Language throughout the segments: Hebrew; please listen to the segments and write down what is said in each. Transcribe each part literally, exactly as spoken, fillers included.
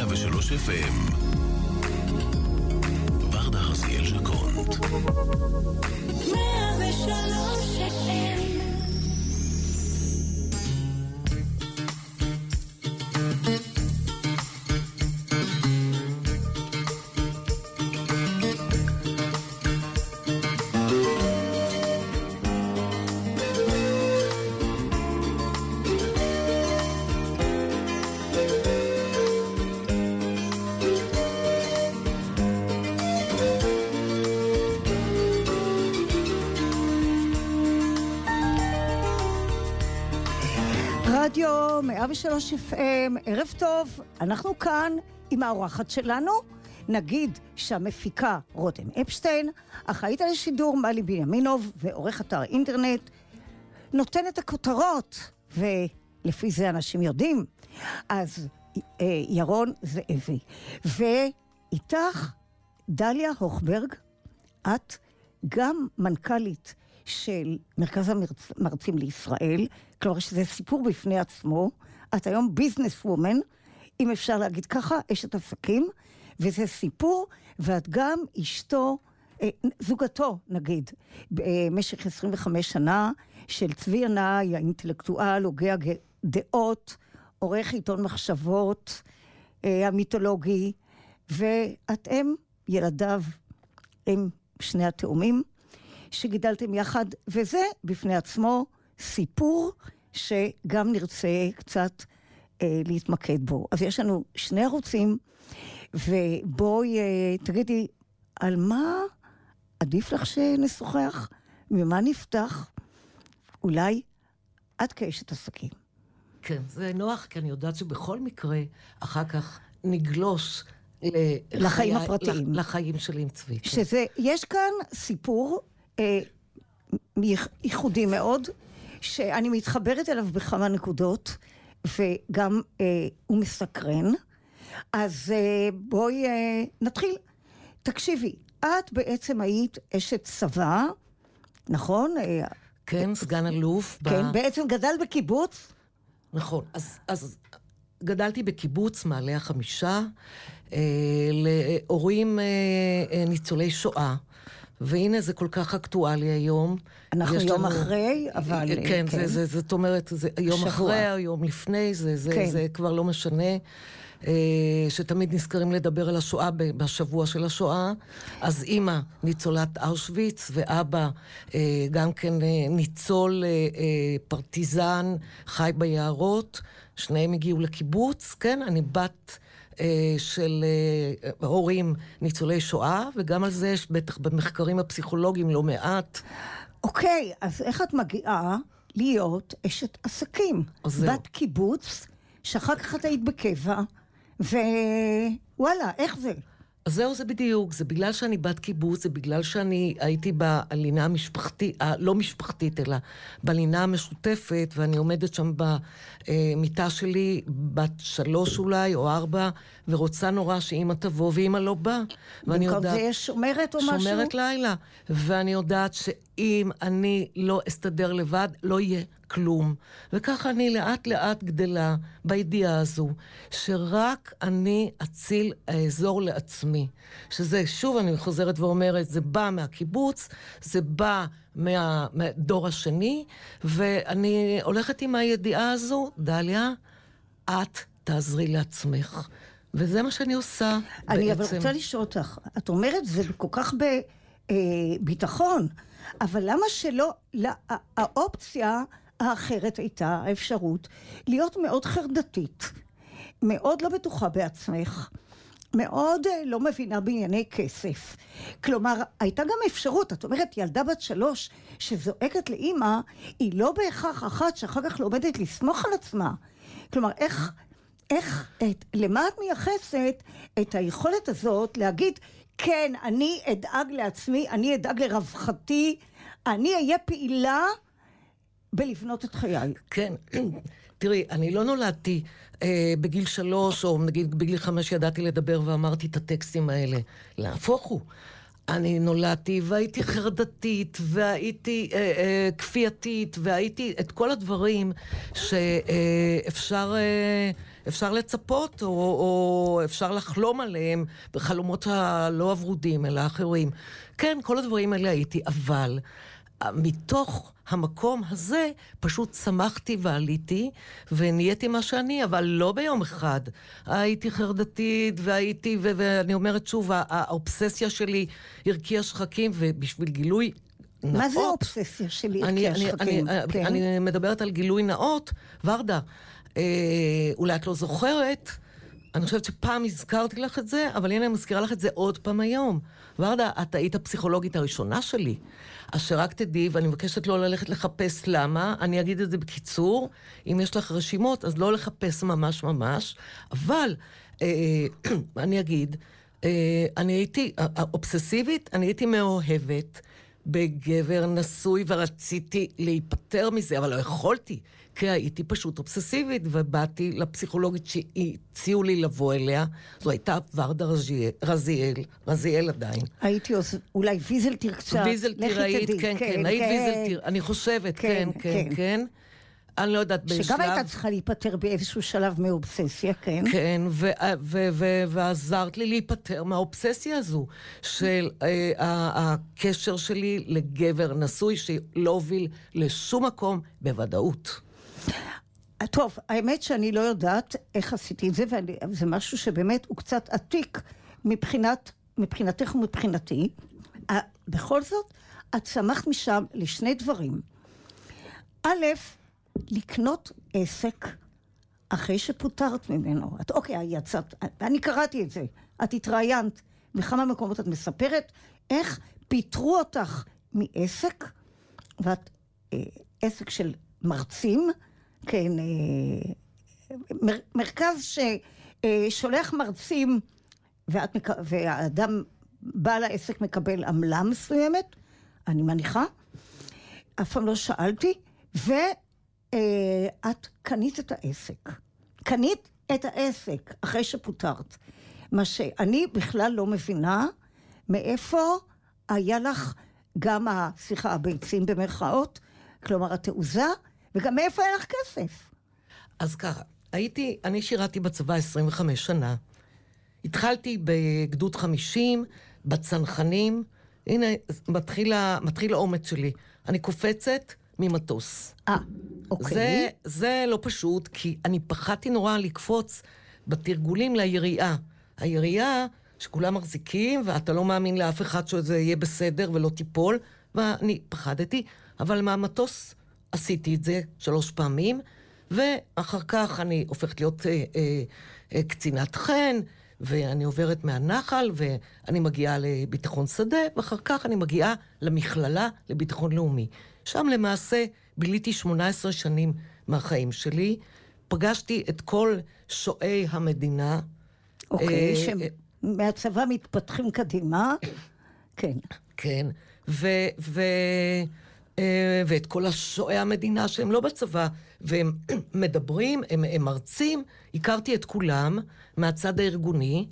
מאה ושלוש אף אם. ורדה הרזיאל ז'קונט. מאה ושלוש אף אם. רדיו מאה ושלוש אף אם, ערב טוב, אנחנו כאן עם האורחת שלנו, נגיד שהמפיקה רותם אפשטיין, אחראית על השידור מלי בנימינוב ועורך אתר אינטרנט, נותן את הכותרות, ולפי זה אנשים יודעים, אז אה, ירון זאבי, ואיתך דליה הוכברג, את גם מנכ"לית של מרכז המרצים לישראל, כלומר שזה סיפור בפני עצמו, את היום ביזנס וומן, אם אפשר להגיד ככה, אשת עסקים, וזה סיפור, ואת גם אשתו, זוגתו נגיד, במשך עשרים וחמש שנה, של צבי ינאי, האינטלקטואל, הוגה דעות, עורך עיתון מחשבות, המיתולוגי, ואתם ילדיו, הם שני התאומים, שגידלתם יחד, וזה בפני עצמו סיפור שגם נרצה קצת אה, להתמקד בו. אז יש לנו שני ערוצים, ובואי אה, תגידי, על מה עדיף לך שנשוחח? ממה נפתח? אולי עד כאשת עסקים. כן, זה נוח, כי אני יודעת שבכל מקרה, אחר כך נגלוש לחיים הפרטיים. לחיים שלי עם צבי. שזה, יש כאן סיפור אה, ייחודי מאוד, שאני מתחברת אליו בכמה נקודות, וגם אה, הוא מסקרן. אז אה, בואי אה, נתחיל. תקשיבי, את בעצם היית אשת צבא, נכון? אה, כן, סגן אלוף. כן, ב... בעצם גדל בקיבוץ? נכון, אז, אז גדלתי בקיבוץ מעלה החמישה, אה, להורים אה, אה, ניצולי שואה. והנה זה כל כך אקטואלי היום. אנחנו יום לנו... אחרי, אבל... כן, כן. זה, זה, זאת אומרת, זה יום שבוע. אחרי, יום לפני, זה, זה, כן. זה כבר לא משנה. שתמיד נזכרים לדבר על השואה בשבוע של השואה. אז אמא ניצולת אושוויץ, ואבא גם כן ניצול פרטיזן, חי ביערות. שניהם הגיעו לקיבוץ, כן? אני בת... של הורים ניצולי שואה, וגם על זה יש בטח במחקרים הפסיכולוגיים לא מעט. אוקיי, אז איך את מגיעה להיות אשת עסקים? בת קיבוץ, שאחר כך את היית בקבע, ווואלה, איך זה? אז זהו, זה בדיוק, זה בגלל שאני בת קיבוץ, זה בגלל שאני הייתי בלינה המשפחתית, לא משפחתית, אלא בלינה המשותפת, ואני עומדת שם במיטה שלי, בת שלוש אולי, או ארבע, ורוצה נורא שאמא תבוא, ואמא לא באה. במקום זה יש שומרת או משהו? שומרת לילה. ואני יודעת שאם אני לא אסתדר לבד, לא יהיה כלום. וככה אני לאט לאט גדלה בידיעה הזו, שרק אני אציל האזור לעצמי. שזה, שוב אני חוזרת ואומרת, זה בא מהקיבוץ, זה בא מה, מהדור השני, ואני הולכת עם הידיעה הזו, דליה, את תעזרי לעצמך. וזה מה שאני עושה אני בעצם. אבל רוצה לשאול אותך, את אומרת זה כל כך בביטחון, אבל למה שלא, לא, האופציה האחרת הייתה האפשרות להיות מאוד חרדתית, מאוד לא בטוחה בעצמך, מאוד לא מבינה בענייני כסף. כלומר, הייתה גם אפשרות, את אומרת, ילדה בת שלוש שזועקת לאמא, היא לא בהכרח אחת שאחר כך לא עומדת לסמוך על עצמה. כלומר, איך, איך, את, למה את מייחסת את היכולת הזאת להגיד, כן, אני אדאג לעצמי, אני אדאג לרווחתי, אני אהיה פעילה בלבנות את חיי. כן, תראי, אני לא נולדתי אה, בגיל שלוש, או נגיד בגיל חמש ידעתי לדבר ואמרתי את הטקסטים האלה. להפוך הוא. אני נולדתי והייתי חרדתית והייתי אה, אה, כפייתית והייתי את כל הדברים שאפשר אה, אפשר לצפות או, או אפשר לחלום עליהם בחלומות הלא עברודים אלא אחרים. כן, כל הדברים האלה הייתי, אבל מתוך המקום הזה פשוט צמחתי ועליתי ונהייתי מה שאני, אבל לא ביום אחד. הייתי חרדתית והייתי, ו- ואני אומרת שוב, האובססיה שלי הרקיעה שחקים, ובשביל גילוי נאות... מה זה האובססיה שלי הרקיעה שחקים? אני, כן. אני מדברת על גילוי נאות, ורדה, אה, אולי את לא זוכרת, אני חושבת שפעם הזכרתי לך את זה, אבל הנה אני מזכירה לך את זה עוד פעם היום. ורדה, את היית הפסיכולוגית הראשונה שלי. אשר רק תדעי, ואני מבקשת לא ללכת לחפש למה, אני אגיד את זה בקיצור, אם יש לך רשימות, אז לא לחפש ממש ממש, אבל אה, אני אגיד, אה, אני הייתי אובססיבית, אני הייתי מאוהבת בגבר נשוי, ורציתי להיפטר מזה, אבל לא יכולתי, כי הייתי פשוט אובססיבית, ובאתי לפסיכולוגית שהציעו לי לבוא אליה, זו הייתה ורדה רזיאל, רזיאל עדיין. הייתי אולי ויזלטיר קצת, ויזלטיר היית, כן, כן, היית ויזלטיר, אני חושבת, כן, כן, כן. אני לא יודעת בשלב... שגם הייתה צריכה להיפטר באיזשהו שלב מאובססיה, כן. כן, ועזרת לי להיפטר מהאובססיה הזו, של הקשר שלי לגבר נשוי, שלא הוביל לשום מקום בוודאות. טוב, האמת שאני לא יודעת איך עשיתי את זה, וזה משהו שבאמת הוא קצת עתיק מבחינת, מבחינתך ומבחינתי. בכל זאת, את צמחת משם לשני דברים. א', לקנות עסק אחרי שפוטרת ממנו. את, אוקיי, יצאת, אני קראתי את זה. את התראיינת בכמה מקומות, את מספרת איך פיטרו אותך מעסק, ואת אה, עסק של מרצים, כן, אה, מר, מרכז ששולח מרצים, ואת, והאדם, בעל העסק מקבל עמלה מסוימת, אני מניחה, אף פעם לא שאלתי, ו... את קנית את העסק. קנית את העסק אחרי שפוטרת. מה שאני בכלל לא מבינה מאיפה היה לך גם, סליחה, הביצים במרכאות, כלומר התעוזה, וגם מאיפה היה לך כסף. אז ככה, הייתי, אני שירתי בצבא עשרים וחמש שנה. התחלתי בגדוד חמישים, בצנחנים. הנה, מתחיל, מתחיל האומץ שלי. אני קופצת ממטוס. אה, אוקיי. זה, זה לא פשוט, כי אני פחדתי נורא לקפוץ בתרגולים ליריעה. היריעה שכולם מחזיקים, ואתה לא מאמין לאף אחד שזה יהיה בסדר ולא תיפול, ואני פחדתי, אבל מהמטוס עשיתי את זה שלוש פעמים, ואחר כך אני הופכת להיות אה, אה, אה, קצינת חן, ואני עוברת מהנחל, ואני מגיעה לביטחון שדה, ואחר כך אני מגיעה למכללה לביטחון לאומי. שם למעשה ביליתי שמונה עשרה שנים מהחיים שלי, פגשתי את כל שועי המדינה. אוקיי, שמהצבא מתפתחים קדימה. כן. כן, ו... ו... ואת כל השועי המדינה שהם לא בצבא, והם מדברים, הם, הם מרצים, הכרתי את כולם מהצד הארגוני,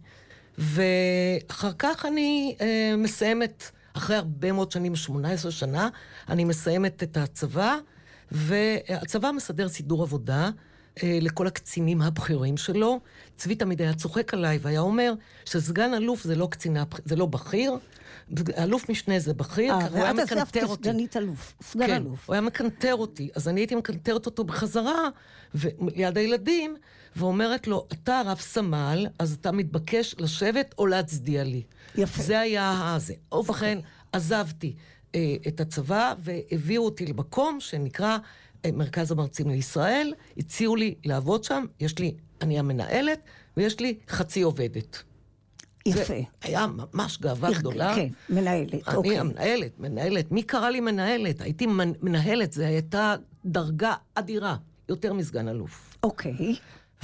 ואחר כך אני אה, מסיימת, אחרי הרבה מאוד שנים, שמונה עשרה שנה, אני מסיימת את הצבא, והצבא מסדר סידור עבודה אה, לכל הקצינים הבכירים שלו. צבי תמיד היה צוחק עליי, והיה אומר שסגן אלוף זה לא קצינה, זה לא בכיר, אלוף משנה זה בכיר, הוא היה מקנטר אותי. סגנית אלוף, סגן כן, אלוף. הוא היה מקנטר אותי, אז אני הייתי מקנטרת אותו בחזרה, ליד הילדים, ואומרת לו, אתה רב סמל, אז אתה מתבקש לשבת או להצדיע לי. יפה. זה היה זה. ובכן, עזבתי אה, את הצבא, והביאו אותי למקום שנקרא אה, מרכז המרצים לישראל, הציעו לי לעבוד שם, יש לי, אני המנהלת, ויש לי חצי עובדת. יפה. זה היה ממש גאווה גדולה. כן, מנהלת, אני אוקיי. המנהלת, מנהלת. מי קרא לי מנהלת? הייתי מנהלת, זו הייתה דרגה אדירה, יותר מסגן אלוף. אוקיי.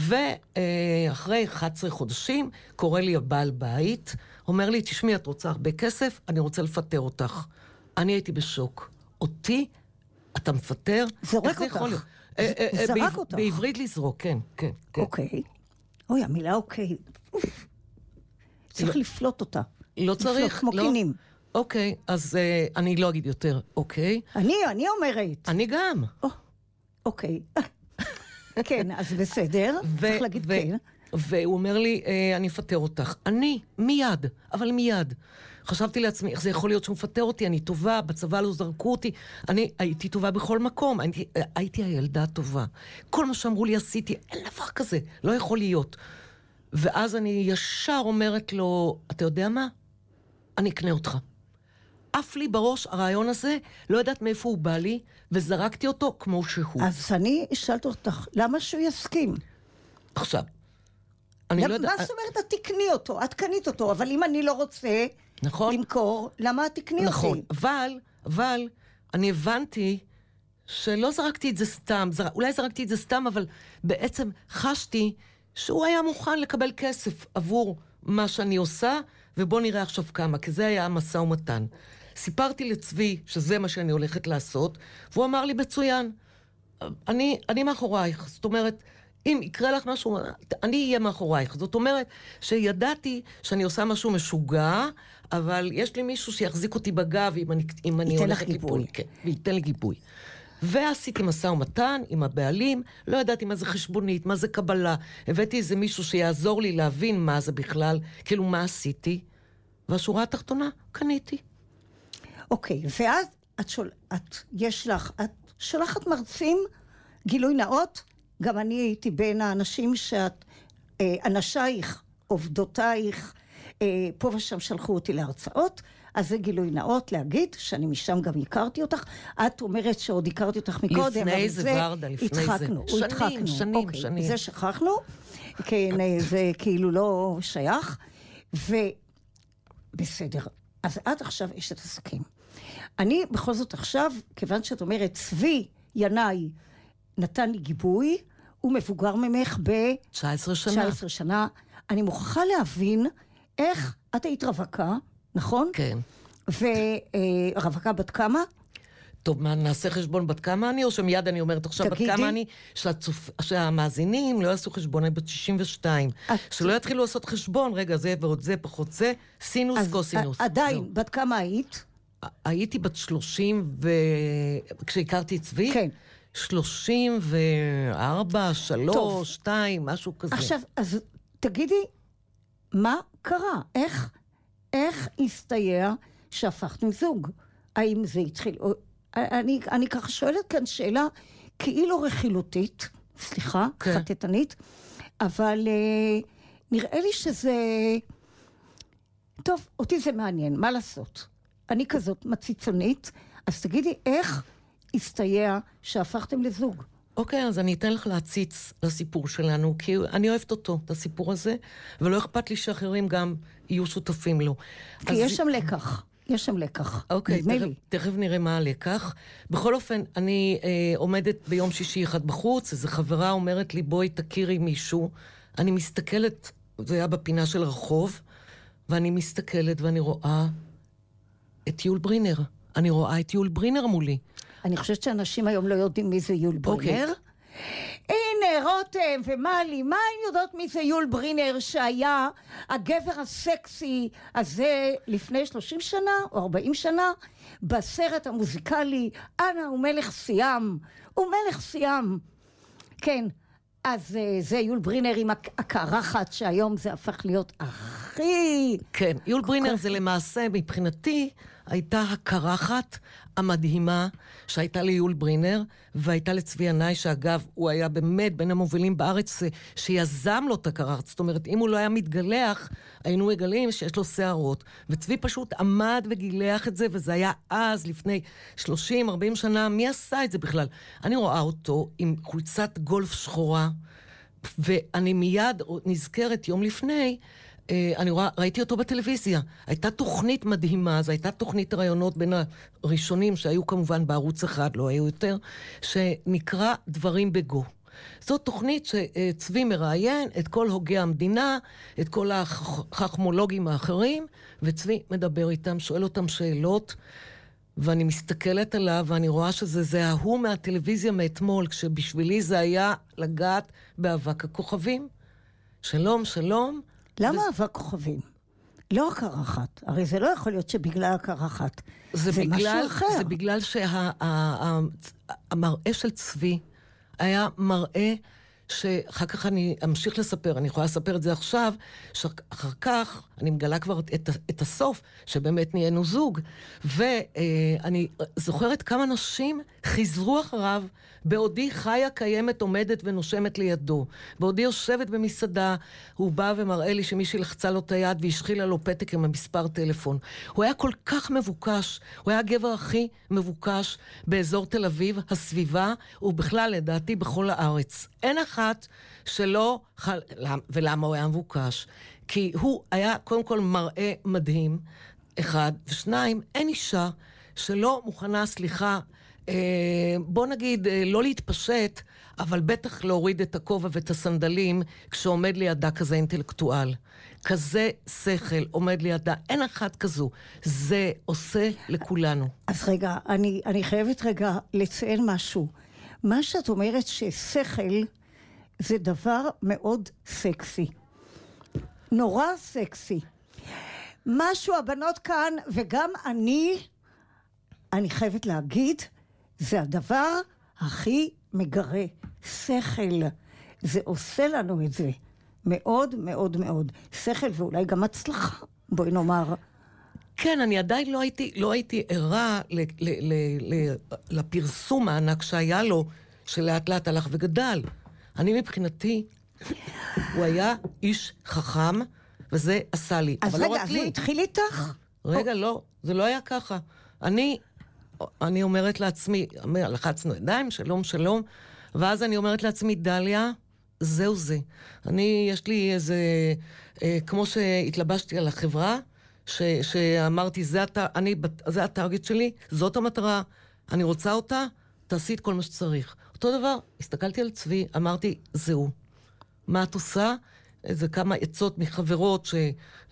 ואחרי אחת עשרה חודשים, קורא לי הבעל בית, אומר לי, תשמעי, את רוצה הרבה כסף? אני רוצה לפטר אותך. אני הייתי בשוק. אותי, אתה מפטר? זורק אותך. זרק אותך. בעברית לזרוק, כן, כן. אוקיי. אוי, המילה אוקיי. צריך לפלוט אותה. לא צריך. כמו קינים. אוקיי, אז uh, אני לא אגיד יותר, אוקיי? אני, אני אומרת. אני גם. Oh, אוקיי. כן, אז בסדר, ו- צריך להגיד ו- כן. והוא אומר לי, אה, אני אפטר אותך. אני, מיד, אבל מיד. חשבתי לעצמי, איך זה יכול להיות שהוא מפטר אותי? אני טובה, בצבא לא זרקו אותי. אני הייתי טובה בכל מקום, הייתי, הייתי הילדה הטובה. כל מה שאמרו לי עשיתי, אין דבר כזה, לא יכול להיות. ואז אני ישר אומרת לו, אתה יודע מה? אני אקנה אותך. אף לי בראש הרעיון הזה, לא יודעת מאיפה הוא בא לי, וזרקתי אותו כמו שהוא. אז אני אשאלת אותך, למה שהוא יסכים? עכשיו, אני לא יודעת... מה זאת אומרת, את תקני אותו, את קנית אותו, אבל אם אני לא רוצה נכון. למכור, למה את תקני נכון, אותי? אבל, אבל, אני הבנתי שלא זרקתי את זה סתם, זר... אולי זרקתי את זה סתם, אבל בעצם חשתי שהוא היה מוכן לקבל כסף עבור מה שאני עושה, ובוא נראה עכשיו כמה, כי זה היה המשא ומתן. סיפרתי לצבי שזה מה שאני הולכת לעשות, והוא אמר לי מצוין, אני, אני מאחורייך, זאת אומרת, אם יקרה לך משהו, אני אהיה מאחורייך. זאת אומרת שידעתי שאני עושה משהו משוגע, אבל יש לי מישהו שיחזיק אותי בגב אם אני, אם אני הולכת ליפול. כן, וייתן לי גיבוי. ועשיתי משא ומתן עם הבעלים, לא ידעתי מה זה חשבונית, מה זה קבלה. הבאתי איזה מישהו שיעזור לי להבין מה זה בכלל, כאילו מה עשיתי, והשורה התחתונה, קניתי. אוקיי, ואז את שול... את, יש לך, את שולחת מרצים, גילוי נאות, גם אני הייתי בין האנשים שאת, אה, אנשייך, עובדותייך, אה, פה ושם שלחו אותי להרצאות, אז זה גילוי נאות להגיד שאני משם גם הכרתי אותך. את אומרת שעוד הכרתי אותך מקודם, לפני זה, ורדה, לפני התחקנו, זה. שנים, התחקנו. שנים, אוקיי, שנים. זה שכחנו, כן, זה כאילו לא שייך, ובסדר. אז את עכשיו אשת עסקים. אני בכל זאת עכשיו, כיוון שאת אומרת, צבי ינאי נתן לי גיבוי, הוא מבוגר ממך ב-תשע עשרה שנה. עשרה שנה. אני מוכרחה להבין איך את היית רווקה, נכון? כן. ורווקה בת כמה? טוב, מה, נעשה חשבון בת כמה אני, או שמיד אני אומרת עכשיו בת כמה אני, שהצופ... שהמאזינים לא יעשו חשבון, אני בת שישים ושתיים. את... שלא יתחילו לעשות חשבון, רגע, זה ועוד זה, פחות זה, סינוס, אז קוסינוס. עדיין, לא. בת כמה היית? הייתי בת שלושים ו... כשהכרתי את צבי? כן. שלושים וארבע, שלוש, שתיים, משהו כזה. עכשיו, אז תגידי, מה קרה? איך, איך הסתייע שהפכתם זוג? האם זה התחיל... אני, אני ככה שואלת כאן שאלה כאילו רכילותית, סליחה, כן. חטטנית, אבל אה, נראה לי שזה... טוב, אותי זה מעניין, מה לעשות? אני כזאת מציצונית, אז תגידי, איך הסתייע שהפכתם לזוג? אוקיי, אז אני אתן לך להציץ לסיפור שלנו, כי אני אוהבת אותו, את הסיפור הזה, ולא אכפת לי שאחרים גם יהיו שותפים לו. כי אז... יש שם לקח. יש שם לקח. אוקיי, תכף, תכף נראה מה הלקח. בכל אופן, אני אה, עומדת ביום שישי אחד בחוץ, איזו חברה אומרת לי, בואי תכירי מישהו. אני מסתכלת, זה היה בפינה של רחוב, ואני מסתכלת ואני רואה את יול ברינר. אני רואה את יול ברינר מולי. אני חושבת שאנשים היום לא יודעים מי זה יול ברינר. אוקיי. הנה, רותם ומלי, מה הם יודעות מי זה יול ברינר שהיה הגבר הסקסי הזה לפני שלושים שנה או ארבעים שנה בסרט המוזיקלי אנה הוא מלך סיאם, הוא מלך סיאם. כן, אז זה יול ברינר עם הקרחת שהיום זה הפך להיות הכי... כן, יול ברינר זה למעשה מבחינתי הייתה הקרחת המדהימה שהייתה ליול ברינר, והייתה לצבי ינאי, שאגב, הוא היה באמת בין המובילים בארץ שיזם לו את הקרחת. זאת אומרת, אם הוא לא היה מתגלח, היינו מגלים שיש לו שערות. וצבי פשוט עמד וגילח את זה, וזה היה אז, לפני שלושים ארבעים שנה. מי עשה את זה בכלל? אני רואה אותו עם חולצת גולף שחורה, ואני מיד נזכרת יום לפני, אני רואה, ראיתי אותו בטלוויזיה. הייתה תוכנית מדהימה, זו הייתה תוכנית רעיונות בין הראשונים שהיו כמובן בערוץ אחד, לא היו יותר, שנקרא דברים בגו. זו תוכנית שצבי מראיין את כל הוגי המדינה, את כל החכמולוגים האחרים, וצבי מדבר איתם, שואל אותם שאלות, ואני מסתכלת עליו ואני רואה שזה זה ההוא מהטלוויזיה מאתמול, כשבשבילי זה היה לגעת באבק הכוכבים. שלום, שלום. למה אבק כוכבים? לא הקרחת, הרי זה לא יכול להיות שבגלל הקרחת. זה, זה בגלל, משהו אחר. זה בגלל שהמראה של צבי היה מראה שאחר כך אני אמשיך לספר, אני יכולה לספר את זה עכשיו, שאחר כך אני מגלה כבר את, את הסוף, שבאמת נהיינו זוג, ואני זוכרת כמה נשים חיזרו אחריו, בעודי חיה קיימת עומדת ונושמת לידו. בעודי יושבת במסעדה, הוא בא ומראה לי שמישהי לחצה לו את היד והשחילה לו פתק עם המספר טלפון. הוא היה כל כך מבוקש, הוא היה הגבר הכי מבוקש באזור תל אביב, הסביבה, ובכלל לדעתי בכל הארץ. אין אחת שלא, ולמה הוא היה מבוקש? כי הוא היה קודם כל מראה מדהים, אחד, ושניים, אין אישה שלא מוכנה, סליחה, בוא נגיד, לא להתפשט, אבל בטח להוריד את הכובע ואת הסנדלים כשעומד לידה כזה אינטלקטואל. כזה שכל עומד לידה, אין אחת כזו. זה עושה לכולנו. אז רגע, אני, אני חייבת רגע לציין משהו. מה שאת אומרת ששכל זה דבר מאוד סקסי. נורא סקסי. משהו הבנות כאן, וגם אני, אני חייבת להגיד, זה הדבר הכי מגרה. שכל. זה עושה לנו את זה. מאוד מאוד מאוד. שכל ואולי גם הצלחה. בואי נאמר. כן, אני עדיין לא הייתי, לא הייתי ערה ל, ל, ל, ל, לפרסום הענק שהיה לו, שלאט לאט הלך וגדל. אני מבחינתי, הוא היה איש חכם, וזה עשה לי. אז אבל רגע, לא אז הוא התחיל איתך? רגע, לא, זה לא היה ככה. אני, אני אומרת לעצמי, לחצנו ידיים, שלום, שלום, ואז אני אומרת לעצמי, דליה, זהו זה. אני, יש לי איזה, אה, כמו שהתלבשתי על החברה, ש, שאמרתי, זה, הת, אני, זה הטארגט שלי, זאת המטרה, אני רוצה אותה, תעשי את כל מה שצריך. אותו דבר, הסתכלתי על צבי, אמרתי, זהו. מה את עושה? איזה כמה עצות מחברות ש,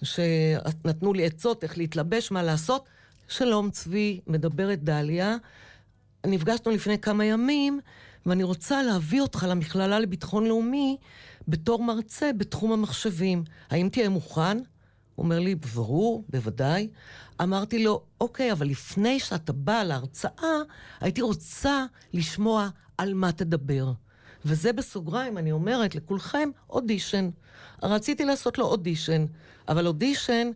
שנתנו לי עצות, איך להתלבש, מה לעשות. שלום צבי, מדברת דליה. נפגשנו לפני כמה ימים, ואני רוצה להביא אותך למכללה לביטחון לאומי, בתור מרצה בתחום המחשבים. האם תהיה מוכן? הוא אומר לי, ברור, בוודאי. אמרתי לו, אוקיי, אבל לפני שאתה בא להרצאה, הייתי רוצה לשמוע על מה תדבר. וזה בסוגריים, אני אומרת לכולכם, אודישן. רציתי לעשות לו אודישן, אבל אודישן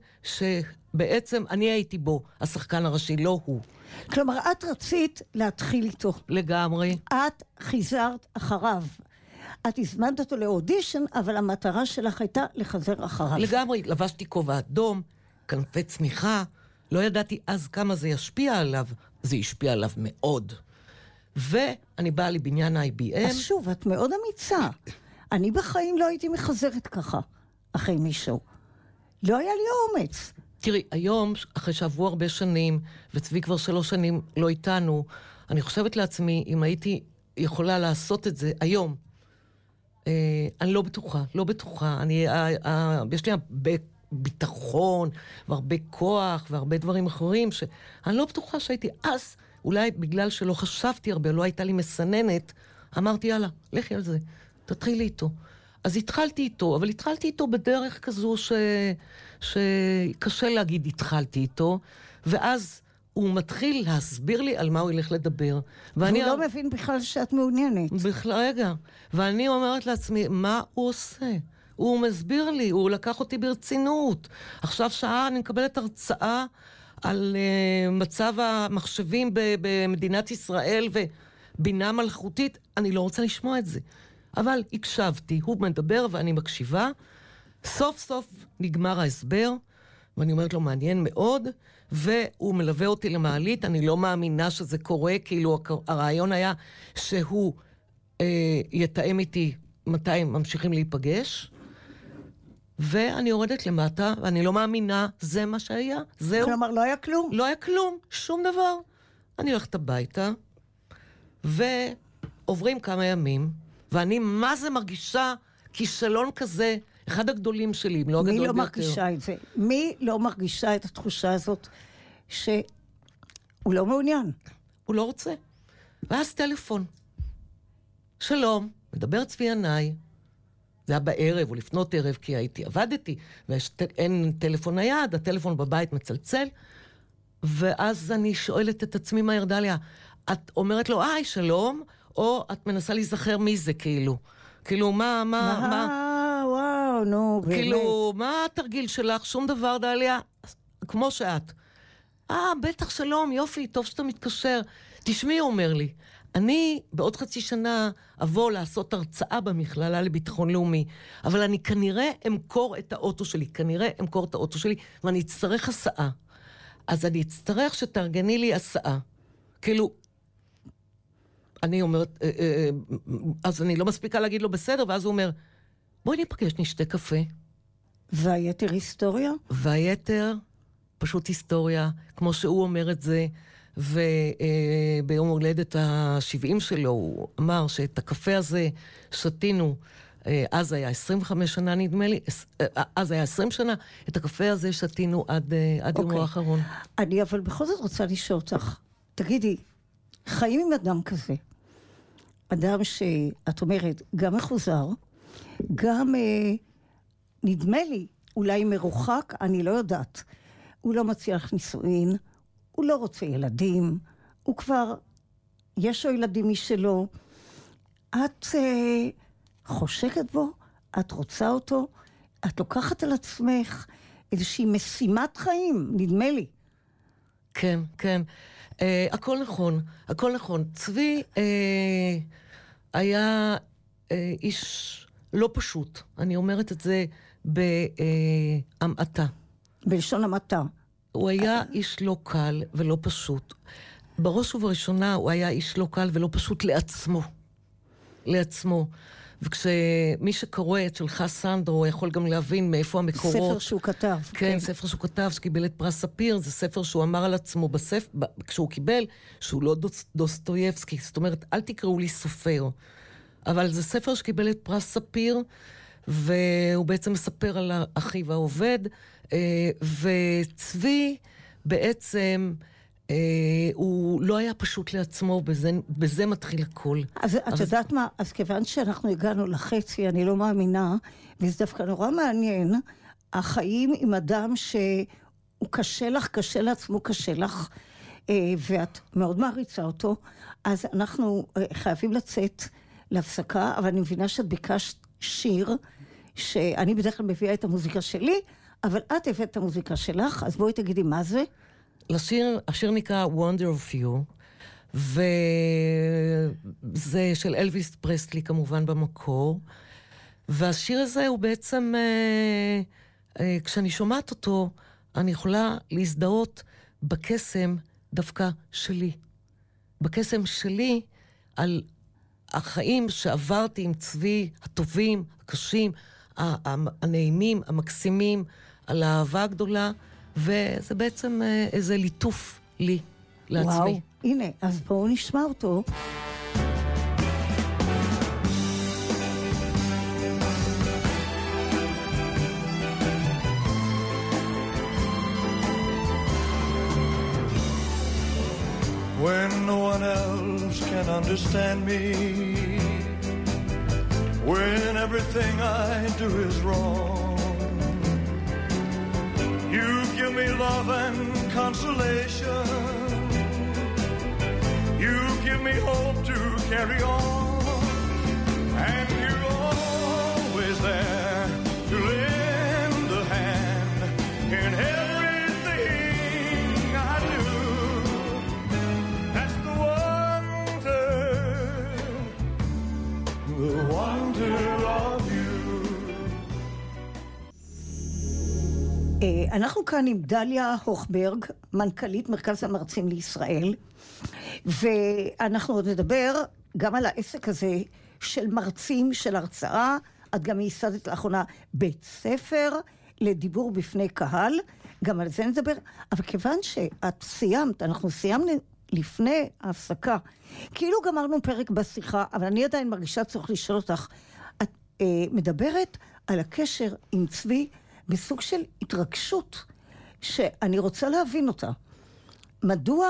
שבעצם אני הייתי בו, השחקן הראשי, לא הוא. כלומר, את רצית להתחיל איתו. לגמרי. את חיזרת אחריו. את הזמנת אותו לאודישן, אבל המטרה שלך הייתה לחזר אחריו. לגמרי, לבשתי כובע אדום, כנפי צמיחה, לא ידעתי אז כמה זה ישפיע עליו. זה ישפיע עליו מאוד. ואני באה לבניין איי בי אם. אז שוב, את מאוד אמיצה. אני בחיים לא הייתי מחזרת ככה, אחרי מישהו. לא היה לי אומץ. תראי, היום, אחרי שעברו הרבה שנים, וצבי כבר שלוש שנים לא איתנו, אני חושבת לעצמי, אם הייתי יכולה לעשות את זה היום, אה, אני לא בטוחה, לא בטוחה. אני, אה, אה, יש לי הרבה ביטחון, והרבה כוח, והרבה דברים אחרים, שאני לא בטוחה שהייתי אז, אולי בגלל שלא חשבתי הרבה, לא הייתה לי מסננת, אמרתי, יאללה, לכי על זה, תתחילי איתו. אז התחלתי איתו, אבל התחלתי איתו בדרך כזו ש... שקשה להגיד התחלתי איתו, ואז הוא מתחיל להסביר לי על מה הוא ילך לדבר. והוא לא מבין בכלל שאת מעוניינת. בכלל, רגע. ואני אומרת לעצמי, מה הוא עושה? הוא מסביר לי, הוא לקח אותי ברצינות. עכשיו שעה אני מקבלת הרצאה על uh, מצב המחשבים במדינת ישראל ובינה מלאכותית. אני לא רוצה לשמוע את זה. אבל הקשבתי, הוא מדבר ואני מקשיבה. סוף סוף נגמר ההסבר, ואני אומרת לו, מעניין מאוד, והוא מלווה אותי למעלית. אני לא מאמינה שזה קורה, כאילו הרעיון היה שהוא אה, יתאם איתי מתי ממשיכים להיפגש, ואני יורדת למטה, ואני לא מאמינה, זה מה שהיה, זהו. כלומר, לא היה כלום? לא היה כלום, שום דבר. אני הולכת הביתה, ועוברים כמה ימים, ואני מה זה מרגישה כישלון כזה, אחד הגדולים שלי, אם לא הגדול ביותר. מי לא מרגישה את זה? מי לא מרגישה את התחושה הזאת שהוא לא מעוניין? הוא לא רוצה. ואז טלפון. שלום, מדבר צבי ינאי, זה היה בערב או לפנות ערב, כי הייתי, עבדתי, ואין טלפון נייד, הטלפון בבית מצלצל, ואז אני שואלת את עצמי מה ירדה עליה. את אומרת לו, היי, שלום, או את מנסה להיזכר מי זה, כאילו. כאילו, מה, מה, מה... וואו, נו, באמת. כאילו, מה התרגיל שלך? שום דבר, דליה, כמו שאת. אה, בטח שלום, יופי, טוב שאתה מתקשר. תשמעי, הוא אומר לי, אני בעוד חצי שנה אבוא לעשות הרצאה במכללה לביטחון לאומי, אבל אני כנראה אמכור את האוטו שלי, כנראה אמכור את האוטו שלי, ואני אצטרך הסעה. אז אני אצטרך שתארגני לי הסעה. כאילו, אני אומרת, אז אני לא מספיקה להגיד לו בסדר, ואז הוא אומר, בואי ניפגש, נשתה קפה. והיתר היסטוריה? והיתר פשוט היסטוריה, כמו שהוא אומר את זה, וביום הולדת ה-שבעים שלו, הוא אמר שאת הקפה הזה שתינו, אז היה עשרים וחמש שנה נדמה לי, אז היה עשרים שנה, את הקפה הזה שתינו עד, עד okay. יום האחרון. אני אבל בכל זאת רוצה לשאול אותך, תגידי, חיים עם אדם כזה, אדם שאת אומרת, גם מחוזר, גם אה, נדמה לי, אולי מרוחק, אני לא יודעת, הוא לא מצליח נישואין, הוא לא רוצה ילדים, הוא כבר, יש לו ילדים משלו, את אה, חושקת בו, את רוצה אותו, את לוקחת על עצמך איזושהי משימת חיים, נדמה לי. כן, כן. Uh, הכל נכון, הכל נכון. צבי uh, היה uh, איש לא פשוט. אני אומרת את זה בהמעטה. בלשון המעטה. הוא היה איש לא קל ולא פשוט. בראש ובראשונה הוא היה איש לא קל ולא פשוט לעצמו. לעצמו. וכשמי שקורא את שלך סנדרו, הוא יכול גם להבין מאיפה המקורות. ספר שהוא כתב. כן, כן, ספר שהוא כתב, שקיבל את פרס ספיר, זה ספר שהוא אמר על עצמו בספר, כשהוא קיבל, שהוא לא דוס, דוסטויבסקי, זאת אומרת, אל תקראו לי סופר. אבל זה ספר שקיבל את פרס ספיר, והוא בעצם מספר על אחיו העובד, וצבי בעצם... Uh, הוא לא היה פשוט לעצמו, בזה, בזה מתחיל הכל. אז את יודעת מה? אז כיוון שאנחנו הגענו לחצי, אני לא מאמינה, וזה דווקא נורא מעניין, החיים עם אדם שהוא קשה לך, קשה לעצמו, קשה לך, uh, ואת מאוד מעריצה אותו, אז אנחנו uh, חייבים לצאת להפסקה, אבל אני מבינה שאת ביקשת שיר, שאני בדרך כלל מביאה את המוזיקה שלי, אבל את הבאת את המוזיקה שלך, אז בואי תגידי מה זה. לשיר, השיר נקרא Wonder of You, וזה של אלוויס פרסלי כמובן במקור, והשיר הזה הוא בעצם, אה, אה, כשאני שומעת אותו, אני יכולה להזדהות בקסם דווקא שלי. בקסם שלי על החיים שעברתי עם צבי, הטובים, הקשים, הנעימים, המקסימים, על האהבה הגדולה, וזה בעצם איזה ליטוף לי, לעצמי. וואו, הנה, אז בואו נשמע אותו. When no one else can understand me, when everything I do is wrong, you give me love and consolation. You give me hope to carry on. And you're always there to lend a hand in everything I do. That's the wonder, the wonder of you. אנחנו כאן עם דליה הוכברג, מנכ"לית מרכז המרצים לישראל, ואנחנו עוד נדבר גם על העסק הזה של מרצים, של הרצאה. את גם ייסדת לאחרונה בית ספר לדיבור בפני קהל, גם על זה נדבר. אבל כיוון שאת סיימת, אנחנו סיימנו לפני ההפסקה, כאילו גמרנו פרק בשיחה, אבל אני עדיין מרגישה צריך לשאול אותך, את אה, מדברת על הקשר עם צבי, בסוג של התרגשות, שאני רוצה להבין אותה. מדוע,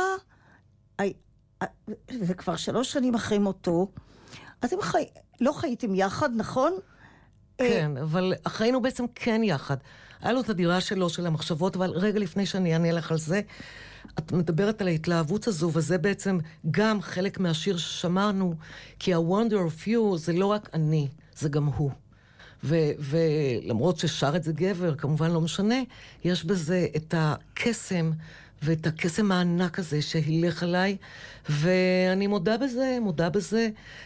זה כבר שלוש שנים אחרי מותו, אתם חי, לא חייתם יחד, נכון? כן, אבל חיינו בעצם כן יחד. היה לו את הדירה שלו, של המחשבות, אבל רגע לפני שאני אענה לך על זה, את מדברת על ההתלהבות הזו, וזה בעצם גם חלק מהשיר ששמרנו, כי ה-Wonder of You זה לא רק אני, זה גם הוא. ולמרות ששר את זה גבר, כמובן לא משנה, יש בזה את הקסם, ואת הקסם הענק הזה שהילך עליי, ואני מודה בזה, מודה בזה.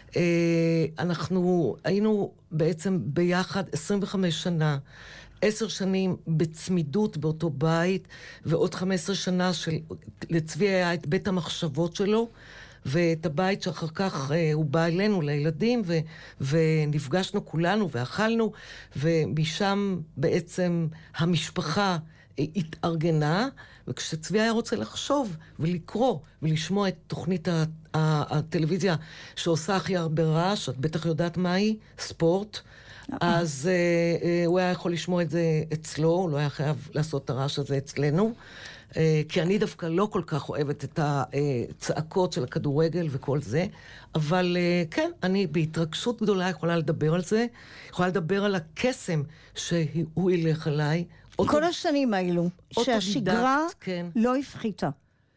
אנחנו היינו בעצם ביחד עשרים וחמש שנה, עשר שנים בצמידות באותו בית, ועוד חמש עשרה שנה שלצבי היה את בית המחשבות שלו, ואת הבית שאחר כך אה, הוא בא אלינו, לילדים, ו, ונפגשנו כולנו ואכלנו, ומשם בעצם המשפחה אה, התארגנה, וכשצבי היה רוצה לחשוב ולקרוא ולשמוע את תוכנית ה- ה- הטלוויזיה שעושה הכי הרבה רעש, את בטח יודעת מה היא, ספורט, אז אה, אה, הוא היה יכול לשמוע את זה אצלו, הוא לא היה חייב לעשות את הרעש הזה אצלנו, כי אני דווקא לא כל כך אוהבת את הצעקות של הכדורגל וכל זה, אבל כן, אני בהתרגשות גדולה יכולה לדבר על זה, יכולה לדבר על הקסם שהוא ילך עליי. כל השנים האלו, שהשגרה לא הפחיתה.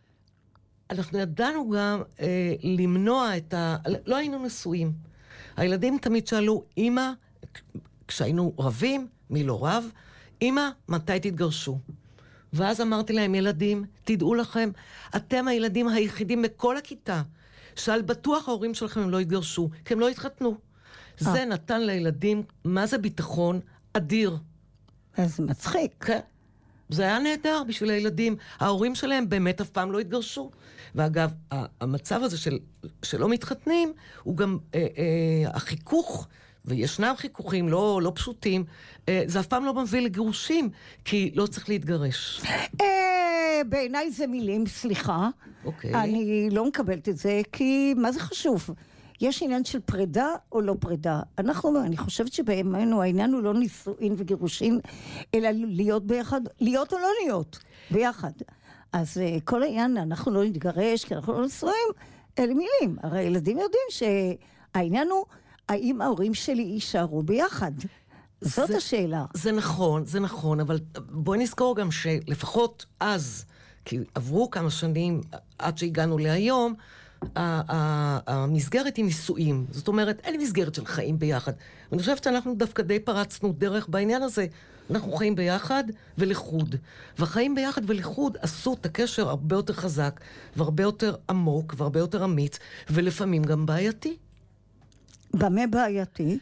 אנחנו ידענו גם אה, למנוע את ה... לא היינו נשואים. הילדים תמיד שאלו, אמא, כשהיינו רבים, מי לא רב, אמא, מתי תתגרשו? ואז אמרתי להם, ילדים, תדעו לכם, אתם הילדים היחידים בכל הכיתה, שעל בטוח ההורים שלכם הם לא יתגרשו, כי הם לא יתחתנו. זה נתן לילדים, מה זה ביטחון? אדיר. אז מצחיק. כן. זה היה נהדר בשביל הילדים. ההורים שלהם באמת אף פעם לא התגרשו. ואגב, המצב הזה של, שלא מתחתנים, הוא גם אה, אה, החיכוך, וישנם חיכוכים לא, לא פשוטים, אה, זה אף פעם לא מביא לגירושים, כי לא צריך להתגרש. אה, בעיניי זה מילים, סליחה. אוקיי. אני לא מקבלת את זה, כי מה זה חשוב? יש עניין של פרידה או לא פרידה. אנחנו, אני חושבת שבימינו העניין הוא לא נישואין וגירושין, אלא להיות ביחד, להיות או לא להיות ביחד. אז uh, כל העניין, אנחנו לא נתגרש, כי אנחנו לא נישואין, אלה מילים. הרי ילדים יודעים שהעניין הוא, האם ההורים שלי יישארו ביחד? זאת זה, השאלה. זה נכון, זה נכון, אבל בואי נזכור גם שלפחות אז, כי עברו כמה שנים עד שהגענו להיום, המסגרת היא נישואים. זאת אומרת, אין מסגרת של חיים ביחד. ואני חושבת שאנחנו דווקא די פרצנו דרך בעניין הזה. אנחנו חיים ביחד ולחוד. והחיים ביחד ולחוד עשו את הקשר הרבה יותר חזק, והרבה יותר עמוק, והרבה יותר אמיץ, ולפעמים גם בעייתי. במה בעייתי?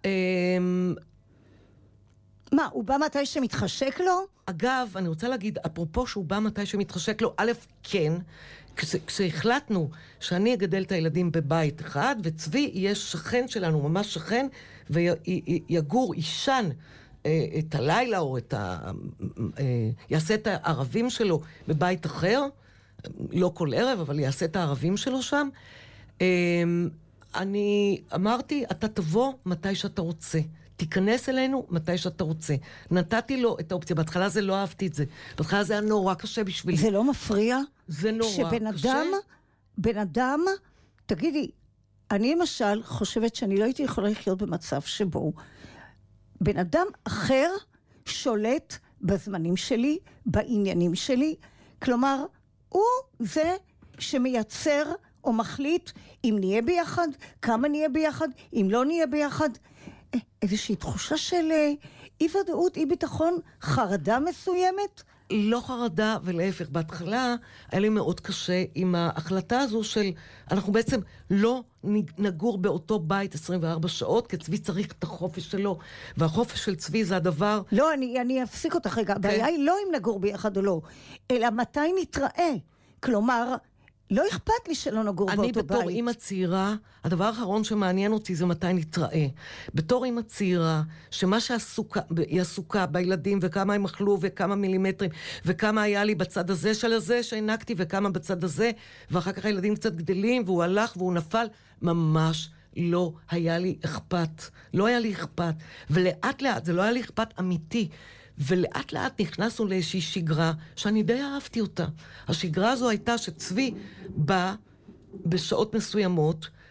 מה, הוא בא מתי שמתחשק לו? אגב, אני רוצה להגיד, אפרופו שהוא בא מתי שמתחשק לו, א', כן, כשהחלטנו שאני אגדל את הילדים בבית אחד, וצבי יהיה שכן שלנו, ממש שכן, ויגור, אישן את הלילה, או את ה... יעשה את הערבים שלו בבית אחר, לא כל ערב, אבל יעשה את הערבים שלו שם. אני אמרתי, אתה תבוא מתי שאתה רוצה. תיכנס אלינו מתי שאתה רוצה. נתתי לו את האופציה. בהתחלה זה לא אהבתי את זה. בהתחלה זה היה נורא קשה בשבילי. זה לא מפריע? זה נורא שבן קשה. אדם, בן אדם, תגידי, אני למשל חושבת שאני לא הייתי יכולה לחיות במצב שבו בן אדם אחר שולט בזמנים שלי, בעניינים שלי. כלומר, הוא זה שמייצר או מחליט אם נהיה ביחד, כמה נהיה ביחד, אם לא נהיה ביחד. איזושהי תחושה של אי ודאות, אי ביטחון, חרדה מסוימת? לא חרדה, ולהפך, בהתחלה היה לי מאוד קשה עם ההחלטה הזו של, אנחנו בעצם לא נגור באותו בית עשרים וארבע שעות, כי צבי צריך את החופש שלו, והחופש של צבי זה הדבר... לא, אני, אני אפסיק אותך רגע, הבעיה היא לא אם נגור ביחד או לא, אלא מתי נתראה. כלומר, לא אכפת לי שלא נגור באותו בית. אני בתור אמא צעירה, הדבר האחרון שמעניין אותי זה מתי נתראה. בתור אמא צעירה, שמה שעסוקה, היא עסוקה בילדים, וכמה הם אכלו, וכמה מילימטרים, וכמה היה לי בצד הזה של הזה שהענקתי, וכמה בצד הזה, ואחר כך הילדים קצת גדלים, והוא הלך והוא נפל, ממש לא היה לי אכפת. לא היה לי אכפת. ולאט לאט, זה לא היה לי אכפת אמיתי. ולאט לאט נכנסנו לאיזושהי שגרה שאני די אהבתי אותה. השגרה הזו הייתה שצבי בא בשעות מסוימות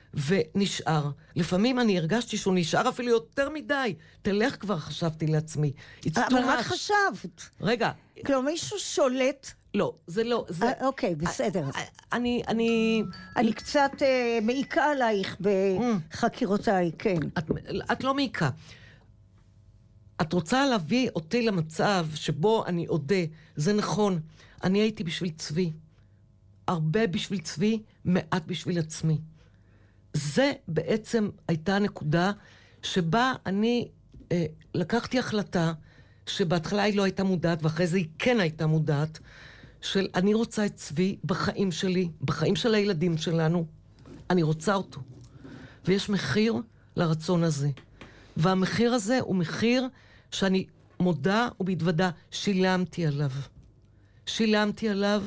ונשאר. לפעמים אני הרגשתי שהוא נשאר אפילו יותר מדי. תלך כבר, חשבתי לעצמי. אבל רק חשבת. רגע. כלומר, מישהו שולט... לא, זה לא... זה... אוקיי, בסדר. אני... אני, אני קצת uh, מעיקה עלייך בחקירותיי, כן. את, את לא מעיקה. את רוצה להביא אותי למצב שבו אני אודה, זה נכון, אני הייתי בשביל צבי. הרבה בשביל צבי, מעט בשביל עצמי. זה בעצם הייתה הנקודה שבה אני אה, לקחתי החלטה, שבהתחלה היא לא הייתה מודעת, ואחרי זה היא כן הייתה מודעת, של אני רוצה את צבי בחיים שלי, בחיים של הילדים שלנו, אני רוצה אותו. ויש מחיר לרצון הזה. והמחיר הזה הוא מחיר שאני מודה ובתוודה שילמתי עליו. שילמתי עליו,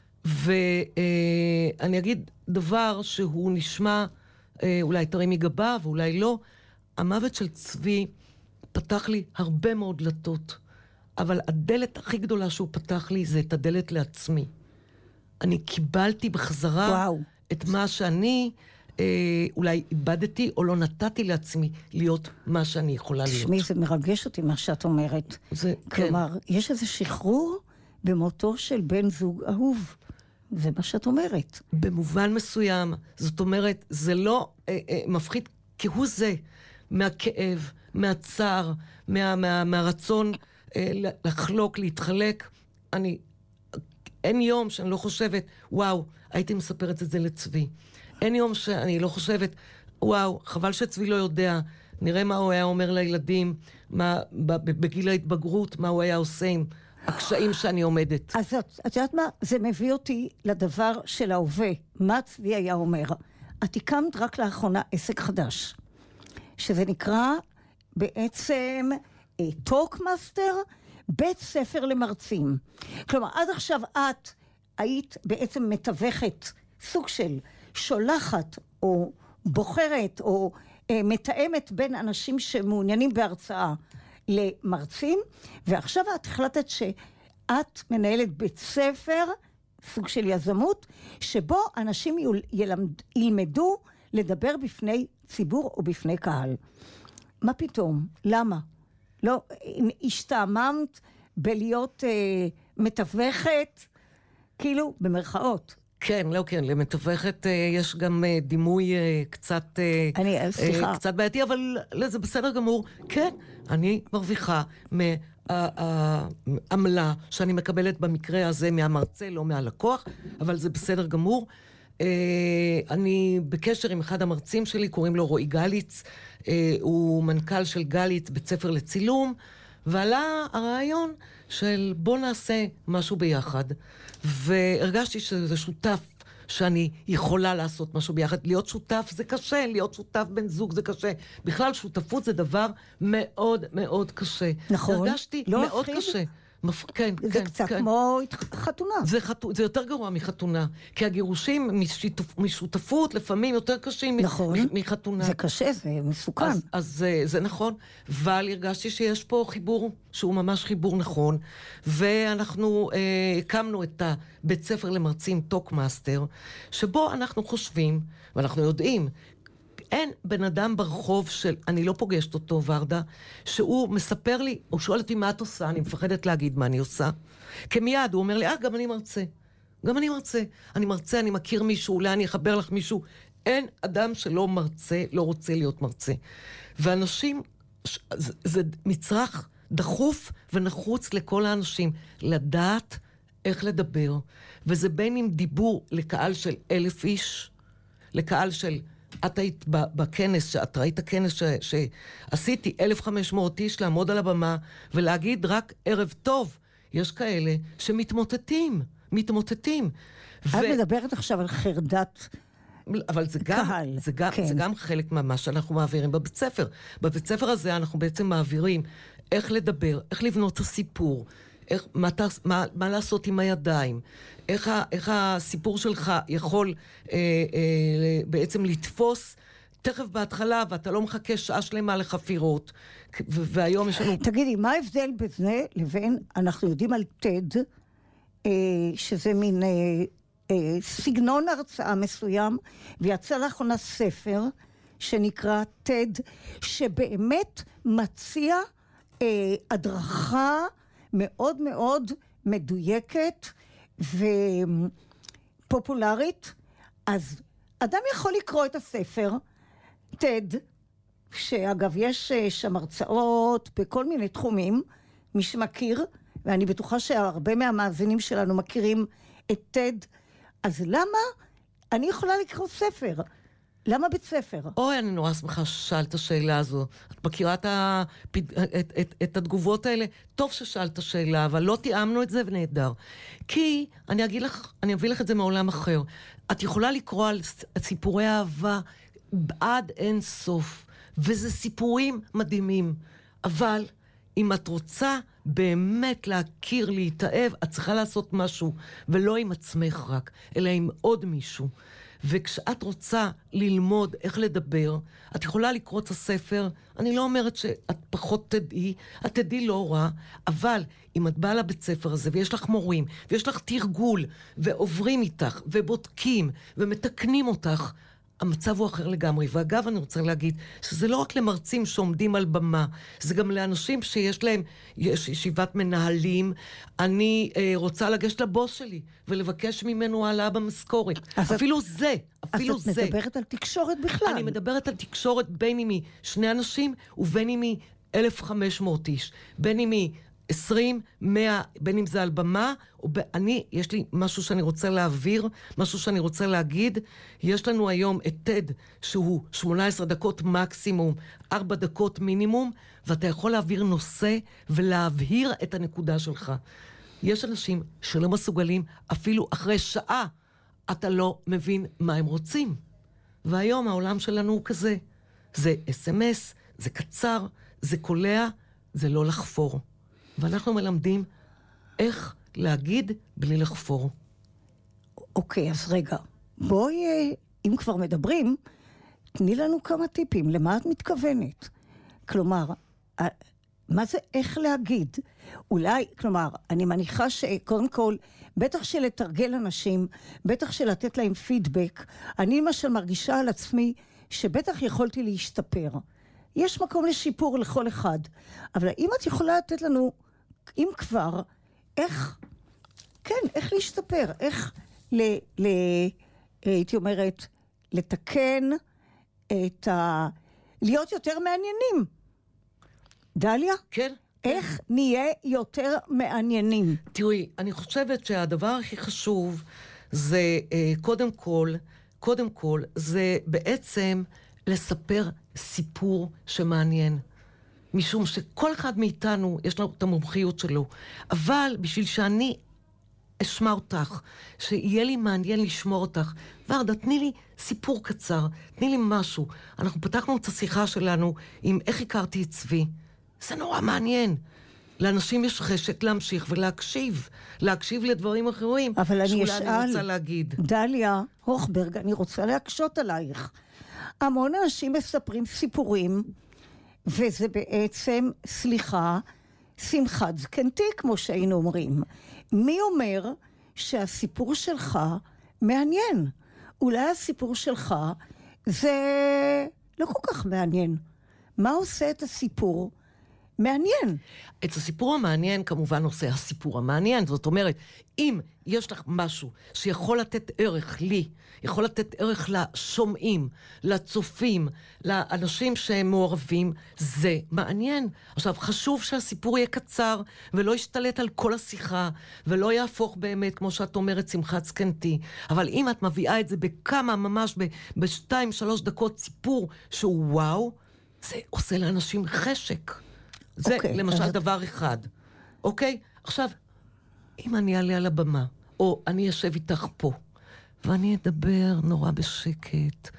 ואני אגיד דבר שהוא נשמע, אולי תרימי גבה ואולי לא, המוות של צבי פתח לי הרבה מאוד דלתות, אבל הדלת הכי גדולה שהוא פתח לי זה את הדלת לעצמי. אני קיבלתי בחזרה וואו. את מה שאני אה, אולי איבדתי או לא נתתי לעצמי להיות מה שאני יכולה להיות. תשמעי, זה מרגש אותי מה שאת אומרת. זה, כלומר, כן. יש איזה שחרור במותו של בן זוג אהוב. זה מה שאת אומרת. במובן מסוים, זאת אומרת, זה לא אה, אה, מפחיד כהוא זה מהכאב, מהצער, מה, מה, מהרצון אה, לחלוק, להתחלק. אני, אין יום שאני לא חושבת, וואו, הייתי מספרת את זה לצבי. אין יום שאני לא חושבת, וואו, חבל שצבי לא יודע, נראה מה הוא היה אומר לילדים, מה, בגיל ההתבגרות, מה הוא היה עושה עם הקשיים שאני עומדת. אז את, את יודעת מה? זה מביא אותי לדבר של ההווה. מה צבי היה אומר? את הקמת רק לאחרונה עסק חדש, שזה נקרא בעצם טוקמאסטר, בית ספר למרצים. כלומר, עד עכשיו את היית בעצם מתווכת, סוג של שולחת או בוחרת או אה, מתאמת בין אנשים שמעוניינים בהרצאה למרצים, ועכשיו את החלטת שאת מנהלת בית ספר, סוג של יזמות, שבו אנשים ילמד, ילמדו לדבר בפני ציבור או בפני קהל. מה פתאום? למה? לא, השתעממת בלהיות אה, מתווכת, כאילו, במרכאות. כן, לא כן, למתווכת אה, יש גם אה, דימוי אה, קצת, אה, אני, סליחה. אה, קצת בעייתי, אבל לא, זה בסדר גמור. כן, אני מרוויחה מהעמלה שאני מקבלת במקרה הזה מהמרצה, לא מהלקוח, אבל זה בסדר גמור. אה, אני בקשר עם אחד המרצים שלי, קוראים לו רועי גליץ, אה, הוא מנכ"ל של גליץ, בית ספר לצילום, ועלה הרעיון של בוא נעשה משהו ביחד, והרגשתי שזה שותף שאני יכולה לעשות משהו ביחד. להיות שותף זה קשה, להיות שותף בן זוג זה קשה. בכלל שותפות זה דבר מאוד מאוד קשה. נכון. הרגשתי לא מאוד מפחיד. קשה. מפ... כן, זה כן, קצת כן. כמו חתונה. זה, חת... זה יותר גרוע מחתונה, כי הגירושים משותפ... משותפות לפעמים יותר קשים נכון. מ... מחתונה. זה קשה, זה מסוכן. אז, אז זה, זה נכון, אבל הרגשתי שיש פה חיבור שהוא ממש חיבור נכון, ואנחנו אה, הקמנו את הבית ספר למרצים טוקמאסטר, שבו אנחנו חושבים, ואנחנו יודעים, אין בן אדם ברחוב של, אני לא פוגשת אותו, ורדה, שהוא מספר לי, הוא שואל אותי מה את עושה, אני מפחדת להגיד מה אני עושה, כמיד הוא אומר לי, אה, גם אני מרצה, גם אני מרצה, אני מרצה, אני מכיר מישהו, אולי אני אחבר לך מישהו, אין אדם שלא מרצה, לא רוצה להיות מרצה. ואנשים, זה, זה מצרך דחוף ונחוץ לכל האנשים, לדעת איך לדבר, וזה בין אם דיבור לקהל של אלף איש, לקהל של את היית בכנס, את ראית הכנס ש, שעשיתי, אלף וחמש מאות איש לעמוד על הבמה ולהגיד רק ערב טוב. יש כאלה שמתמוטטים, מתמוטטים. את ו... מדברת עכשיו על חרדת אבל זה גם, קהל. זה גם, כן. זה גם חלק ממה שאנחנו מעבירים בבית ספר. בבית ספר הזה אנחנו בעצם מעבירים איך לדבר, איך לבנות את הסיפור, איך, מה, מה, מה לעשות עם הידיים, איך, ה, איך הסיפור שלך יכול אה, אה, בעצם לתפוס תכף בהתחלה, ואתה לא מחכה שעה שלמה לחפירות, והיום יש לנו... תגידי, מה ההבדל בזה לבין, אנחנו יודעים על טד, אה, שזה מין אה, סגנון הרצאה מסוים, ויצא לאחרונה ספר שנקרא טד, שבאמת מציע אה, הדרכה מאוד מאוד מדויקת ופופולרית. אז אדם יכול לקרוא את הספר טד, שאגב יש שם הרצאות בכל מיני תחומים, מי שמכיר, ואני בטוחה שהרבה מהמאזינים שלנו מכירים את טד. אז למה אני יכולה לקרוא ספר? למה בית ספר? אוי, אני נורא שמחה ששאלת השאלה הזו. את מכירה את, הפד... את, את, את התגובות האלה? טוב ששאלת השאלה, אבל לא תיאמנו את זה ונהדר. כי אני אגיד לך, אני אביא לך את זה מעולם אחר. את יכולה לקרוא על סיפורי אהבה עד אין סוף, וזה סיפורים מדהימים. אבל אם את רוצה באמת להכיר, להתאהב, את צריכה לעשות משהו, ולא עם עצמך רק, אלא עם עוד מישהו. וכשאת רוצה ללמוד איך לדבר, את יכולה לקרוא את הספר. אני לא אומרת שאת פחות תדעי, את תדעי לא רע, אבל אם את באה לבית ספר הזה, ויש לך מורים, ויש לך תרגול, ועוברים איתך, ובודקים, ומתקנים אותך, המצב הוא אחר לגמרי. ואגב, אני רוצה להגיד שזה לא רק למרצים שעומדים על במה, זה גם לאנשים שיש להם, יש ישיבת מנהלים. אני אה, רוצה לגשת לבוס שלי ולבקש ממנו העלאה במשכורת. אפילו את, זה, אפילו אז זה. את מדברת על תקשורת בכלל. אני מדברת על תקשורת בין אם היא שני אנשים ובין אם היא אלף וחמש מאות איש. בין אם היא עשרים, מאה, בין אם זה על במה, או ב... אני, יש לי משהו שאני רוצה להעביר, משהו שאני רוצה להגיד. יש לנו היום את טד, שהוא שמונה עשרה דקות מקסימום, ארבע דקות מינימום, ואתה יכול להעביר נושא ולהבהיר את הנקודה שלך. יש אנשים שלא מסוגלים, אפילו אחרי שעה, אתה לא מבין מה הם רוצים. והיום העולם שלנו הוא כזה. זה אס אם אס, זה קצר, זה קולע, זה לא לחפור. ואנחנו מלמדים איך להגיד בלי לחפור. אוקיי, אז רגע. בואי, אם כבר מדברים, תני לנו כמה טיפים. למה את מתכוונת? כלומר, מה זה איך להגיד? אולי, כלומר, אני מניחה שקודם כל, בטח שלתרגל אנשים, בטח שלתת להם פידבק, אני למשל מרגישה על עצמי שבטח יכולתי להשתפר. יש מקום לשיפור לכל אחד. אבל אם את יכולה לתת לנו, אם כבר, איך, כן, איך להשתפר, איך ל, ל, הייתי אומרת, לתקן את ה... להיות יותר מעניינים. דליה? כן. איך נהיה יותר מעניינים? תראי, אני חושבת שהדבר הכי חשוב זה, קודם כל, קודם כל, זה בעצם לספר סיפור שמעניין. משום שכל אחד מאיתנו יש לו את המומחיות שלו. אבל בשביל שאני אשמע אותך, שיהיה לי מעניין לשמור אותך, ורדה, תני לי סיפור קצר, תני לי משהו. אנחנו פתחנו את השיחה שלנו עם איך הכרתי את צבי. זה נורא מעניין. לאנשים יש חשק להמשיך ולהקשיב. להקשיב לדברים אחרים. אבל אני אשאל, אני רוצה להגיד. דליה הוכברג, אני רוצה להקשות עלייך. המון אנשים מספרים סיפורים, וזה בעצם, סליחה, שמחת זקנתי, כמו שהיינו אומרים. מי אומר שהסיפור שלך מעניין? אולי הסיפור שלך זה לא כל כך מעניין. מה עושה את הסיפור מעניין? את הסיפור המעניין כמובן עושה הסיפור המעניין. זאת אומרת, אם יש לך משהו שיכול לתת ערך לי, יכול לתת ערך לשומעים, לצופים, לאנשים שהם מעורבים, זה מעניין. עכשיו, חשוב שהסיפור יהיה קצר, ולא ישתלט על כל השיחה, ולא יהפוך באמת, כמו שאת אומרת, שמחת זקנתי. אבל אם את מביאה את זה בכמה, ממש ב- בשתיים, שלוש דקות סיפור שהוא וואו, זה עושה לאנשים חשק. זה okay, למשל אז... דבר אחד. אוקיי? עכשיו, אם אני אעלה על הבמה, או אני אשב איתך פה, ואני אדבר נורא בשקט,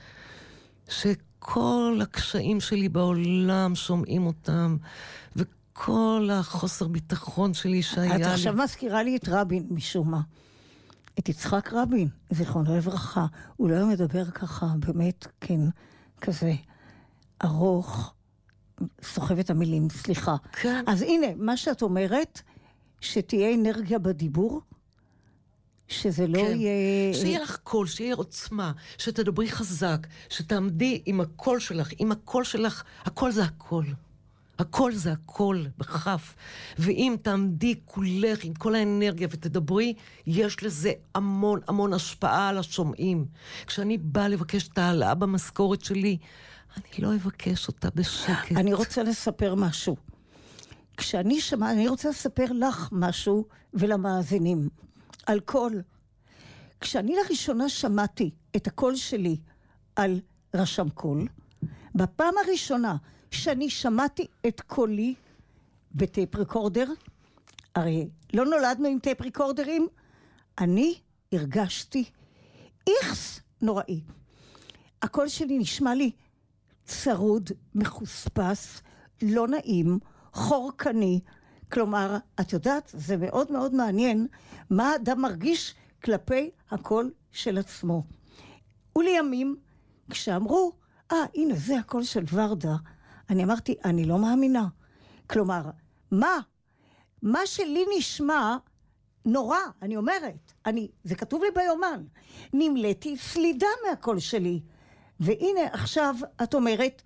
שכל הקשיים שלי בעולם שומעים אותם, וכל החוסר ביטחון שלי שהיה לי... את עכשיו מזכירה לי את רבין משום מה. את יצחק רבין, זיכרונו לברכה. הוא לא מדבר ככה, באמת, כן, כזה ארוך, סוחב את המילים, סליחה. כן. אז הנה, מה שאת אומרת, שתהיה אנרגיה בדיבור, שזה לא כן. יהיה... שיהיה לך קול, שיהיה עוצמה, שתדברי חזק, שתעמדי עם הקול שלך, עם הקול שלך, הקול זה הקול. הקול זה הקול, בכף. ואם תעמדי כולך עם כל האנרגיה ותדברי, יש לזה המון המון השפעה על השומעים. כשאני באה לבקש את העלאה במשכורת שלי, אני לא אבקש אותה בשקט. אני רוצה לספר משהו. כשאני שמע, אני רוצה לספר לך משהו ולמאזינים. על קול. כשאני לראשונה שמעתי את הקול שלי על רשם קול, בפעם הראשונה שאני שמעתי את קולי בטייפ ריקורדר, הרי לא נולדנו עם טייפ ריקורדרים, אני הרגשתי איכס נוראי. הקול שלי נשמע לי צרוד, מחוספס, לא נעים, חורקני. כלומר, את יודעת, זה מאוד מאוד מעניין מה האדם מרגיש כלפי הקול של עצמו. ולימים, כשאמרו, אה, הנה, זה הקול של ורדה, אני אמרתי, אני לא מאמינה. כלומר, מה? מה שלי נשמע נורא, אני אומרת. אני, זה כתוב לי ביומן. נמלאתי סלידה מהקול שלי. והנה, עכשיו את אומרת,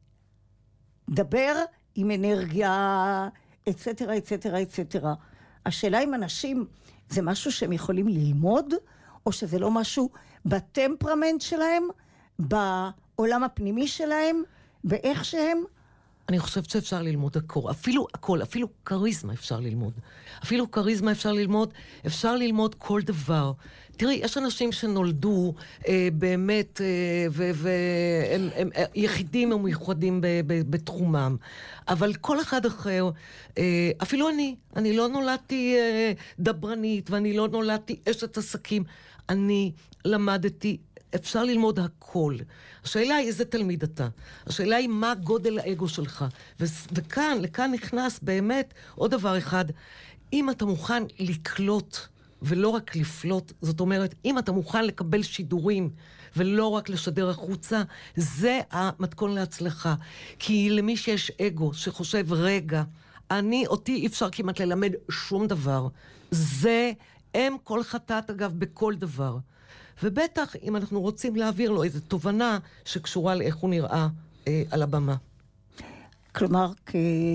דבר עם אנרגיה, אצטרה, אצטרה, אצטרה. השאלה אם אנשים, זה משהו שהם יכולים ללמוד, או שזה לא משהו בטמפרמנט שלהם, בעולם הפנימי שלהם, באיך שהם? אני חושבת שאפשר ללמוד הכל, אפילו הכל, אפילו קריזמה אפשר ללמוד. אפילו קריזמה אפשר ללמוד, אפשר ללמוד כל דבר. תראי, יש אנשים שנולדו אה, באמת, אה, והם הם, הם, יחידים ומיוחדים ב, ב, בתחומם. אבל כל אחד אחר, אה, אפילו אני, אני לא נולדתי אה, דברנית, ואני לא נולדתי אשת עסקים. אני למדתי, אפשר ללמוד הכל. השאלה היא איזה תלמיד אתה. השאלה היא מה גודל האגו שלך. ו- וכאן, לכאן נכנס באמת עוד דבר אחד. אם אתה מוכן לקלוט ולא רק לפלוט, זאת אומרת, אם אתה מוכן לקבל שידורים ולא רק לשדר החוצה, זה המתכון להצלחה. כי למי שיש אגו שחושב, רגע, אני, אותי אי אפשר כמעט ללמד שום דבר. זה הם כל חטאת אגב בכל דבר. ובטח אם אנחנו רוצים להעביר לו איזו תובנה שקשורה לאיך הוא נראה אה, על הבמה. כלומר, כ-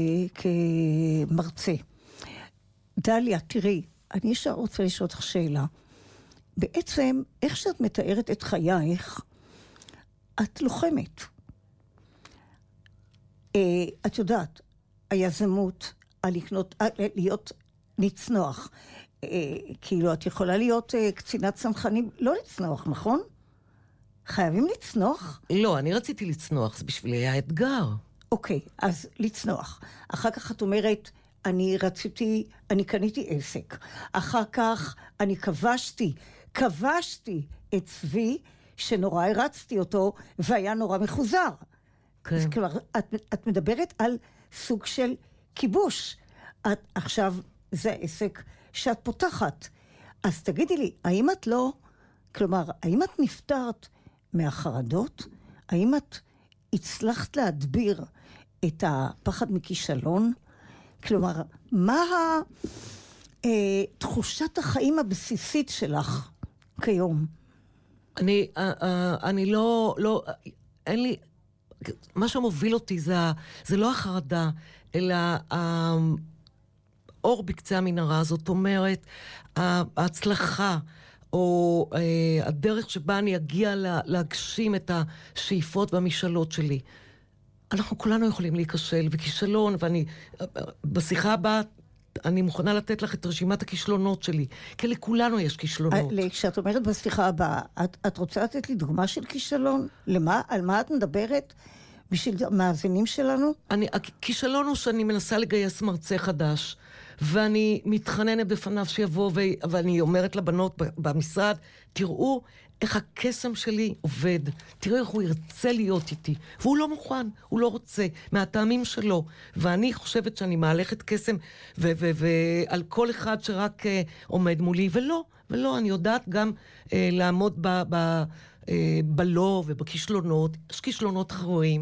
כמרצה. דליה, תראי, אני רוצה לשאול אותך שאלה. בעצם, איך שאת מתארת את חייך, את לוחמת. אה, את יודעת, היזמות, הלקנות, להיות נצנוח, כאילו, את יכולה להיות קצינת צנחנים, לא לצנוח, נכון? חייבים לצנוח? לא, אני רציתי לצנוח, זה בשבילי היה אתגר. אוקיי, אז לצנוח. אחר כך את אומרת, אני רציתי, אני קניתי עסק. אחר כך אני כבשתי, כבשתי את צבי, שנורא הרצתי אותו, והיה נורא מחוזר. כן. אז כלומר, את, את מדברת על סוג של כיבוש. את, עכשיו, זה עסק שאת פותחת. אז תגידי לי, האם את לא, כלומר, האם את נפטרת מהחרדות? האם את הצלחת להדביר את הפחד מכישלון? כלומר, מה אה, תחושת החיים הבסיסית שלך כיום? אני, אה, אה, אני לא, לא, אין לי, מה שמוביל אותי זה, זה לא החרדה, אלא אה, אור בקצה המנהרה, זאת אומרת, ההצלחה, או אה, הדרך שבה אני אגיע לה, להגשים את השאיפות והמשאלות שלי. אנחנו כולנו יכולים להיכשל, וכישלון, ואני, בשיחה הבאה, אני מוכנה לתת לך את רשימת הכישלונות שלי, כי לכולנו יש כישלונות. כשאת אומרת בשיחה הבאה, את, את רוצה לתת לי דוגמה של כישלון? למה, על מה את מדברת? בשביל המאזינים שלנו? אני, הכישלון הוא שאני מנסה לגייס מרצה חדש, ואני מתחננת בפניו שיבוא, ו... ואני אומרת לבנות במשרד, תראו איך הקסם שלי עובד, תראו איך הוא ירצה להיות איתי, והוא לא מוכן, הוא לא רוצה, מהטעמים שלו, ואני חושבת שאני מהלכת קסם, ו- ו- ועל כל אחד שרק uh, עומד מולי, ולא, ולא, אני יודעת גם uh, לעמוד ב... ב- בלא ובכישלונות, יש כישלונות אחרים,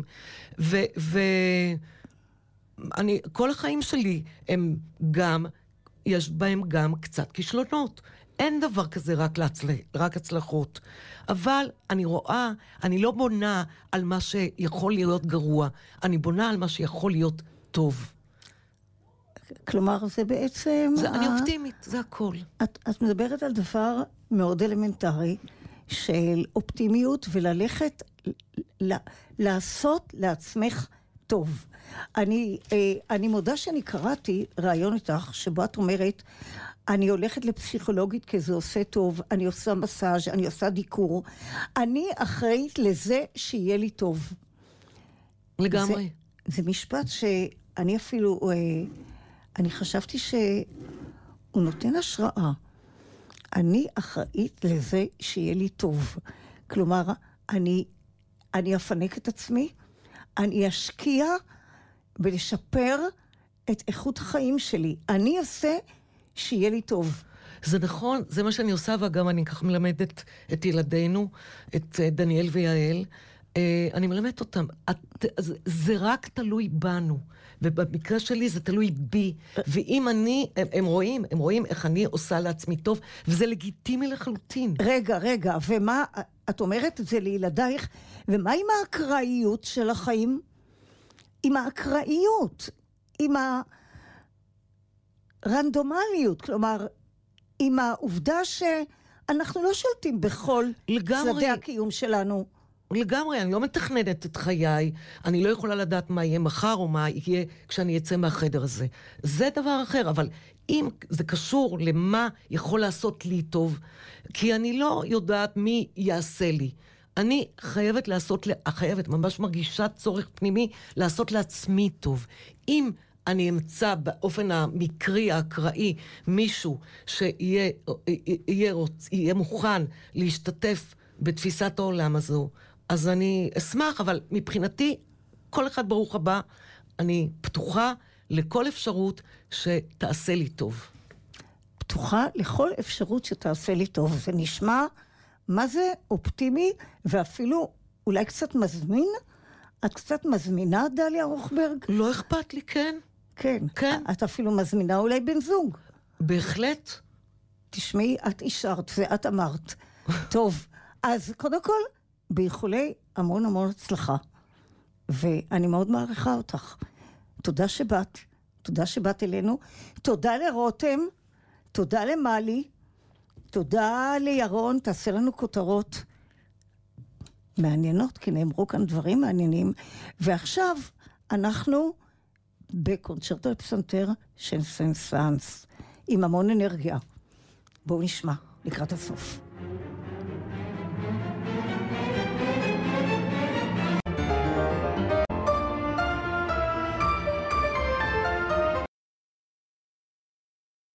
ואני, כל החיים שלי הם גם, יש בהם גם קצת כישלונות. אין דבר כזה רק, להצל... רק הצלחות. אבל אני רואה, אני לא בונה על מה שיכול להיות גרוע, אני בונה על מה שיכול להיות טוב. כלומר, זה בעצם... זה, ה... אני אופטימית, זה הכל. את, את מדברת על דבר מאוד אלמנטרי, של אופטימיות וללכת, ל... לעשות לעצמך טוב. אני, אני מודה שאני קראתי רעיון איתך, שבו את אומרת, אני הולכת לפסיכולוגית כי זה עושה טוב, אני עושה מסאז', אני עושה דיקור, אני אחראית לזה שיהיה לי טוב. לגמרי. זה, זה משפט שאני אפילו, אני חשבתי שהוא נותן השראה. אני אחראית לזה שיהיה לי טוב. כלומר, אני, אני אפנק את עצמי, אני אשקיע ולשפר את איכות החיים שלי. אני אעשה שיהיה לי טוב. זה נכון, זה מה שאני עושה, וגם אני כך מלמדת את ילדינו, את דניאל ויעל. אני מלמדת אותם. את, זה רק תלוי בנו. ובמקרה שלי זה תלוי בי. ואם אני, הם, הם רואים, הם רואים איך אני עושה לעצמי טוב, וזה לגיטימי לחלוטין. רגע, רגע, ומה, את אומרת את זה לילדייך, ומה עם האקראיות של החיים? עם האקראיות, עם הרנדומליות, כלומר, עם העובדה שאנחנו לא שולטים בכל לגמרי. צדדי הקיום שלנו. לגמרי, אני לא מתכננת את חיי, אני לא יכולה לדעת מה יהיה מחר או מה יהיה כשאני אצא מהחדר הזה. זה דבר אחר, אבל אם זה קשור למה יכול לעשות לי טוב, כי אני לא יודעת מי יעשה לי, אני חייבת לעשות, חייבת, ממש מרגישה צורך פנימי, לעשות לעצמי טוב. אם אני אמצא באופן המקרי, האקראי, מישהו שיהיה יהיה, יהיה מוכן להשתתף בתפיסת העולם הזו, אז אני אשמח, אבל מבחינתי, כל אחד ברוך הבא, אני פתוחה לכל אפשרות שתעשה לי טוב. פתוחה לכל אפשרות שתעשה לי טוב. זה נשמע, מה זה אופטימי, ואפילו אולי קצת מזמין? את קצת מזמינה, דליה רוחברג? לא אכפת לי, כן. כן. כן. את אפילו מזמינה אולי בן זוג. בהחלט. תשמעי, את אישרת ואת אמרת. טוב, אז קודם כל, באיחולי המון המון הצלחה. ואני מאוד מעריכה אותך. תודה שבאת. תודה שבאת אלינו. תודה לרותם. תודה למלי. תודה לירון. תעשה לנו כותרות מעניינות, כי נאמרו כאן דברים מעניינים. ועכשיו אנחנו בקונצ'רטו לפסנתר של סן-סאנס, עם המון אנרגיה. בואו נשמע לקראת הסוף.